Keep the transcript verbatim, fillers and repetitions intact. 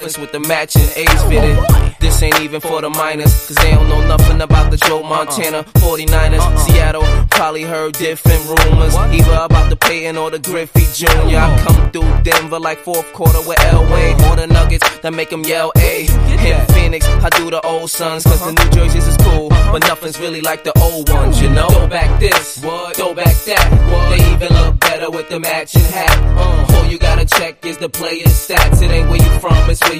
with the matching A's fitted. This ain't even for the minors, cause they don't know nothing about the Joe Montana forty-niners. Seattle probably heard different rumors, either about the Peyton or the Griffey Junior I come through Denver like fourth quarter with Elway, or the Nuggets that make them yell A. Hit Phoenix, I do the old Suns, cause the New Jerseys is cool, but nothing's really like the old ones, you know. Throw back this, throw back that, they even look better with the matching hat. All you gotta check is the player's stats, it ain't where you from, it's where